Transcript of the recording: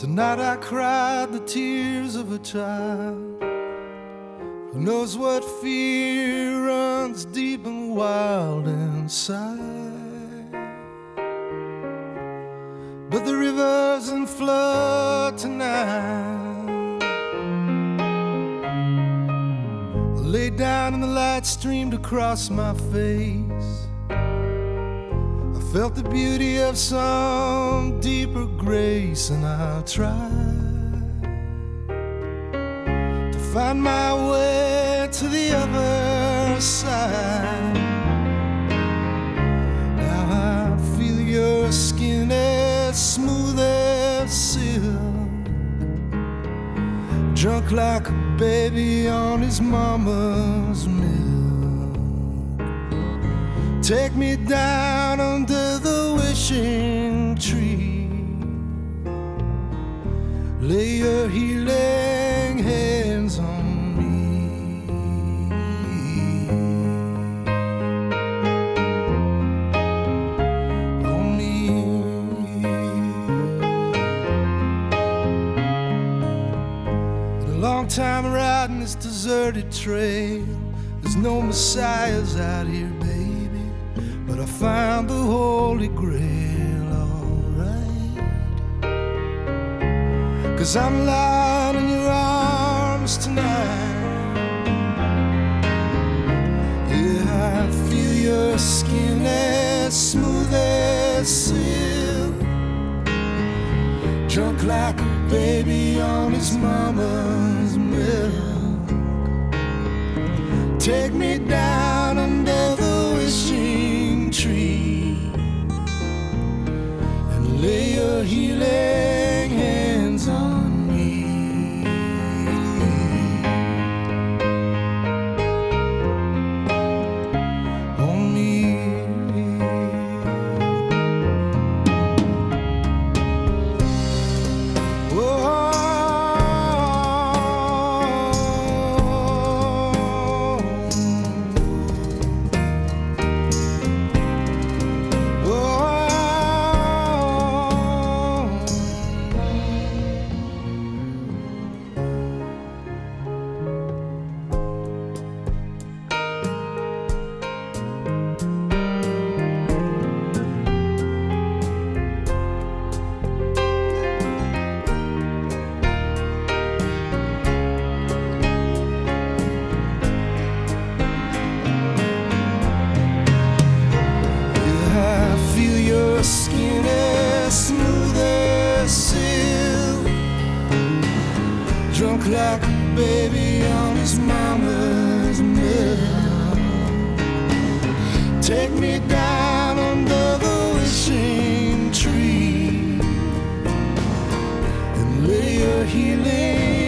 Tonight I cried the tears of a child who knows what fear runs deep and wild inside. But the river's in flood tonight. I lay down and the light streamed across my face. I felt the beauty of some deeper grace, and I tried to find my way to the other side. Now I feel your skin as smooth as silk, drunk like a baby on his mama's milk. Take me down under the wishing tree, lay your healing hands on me. On me. Been a long time riding this deserted trail. There's no messiahs out here, baby, but I found the Holy Grail, alright. 'Cause I'm lying in your arms tonight. Yeah, I feel your skin as smooth as silk, drunk like a baby on his mama's milk. Take me down under the wishing tree and lay your healing hands on me. On me. Skin as smooth as silk, drunk like a baby on his mama's milk. Take me down under the wishing tree and lay your healing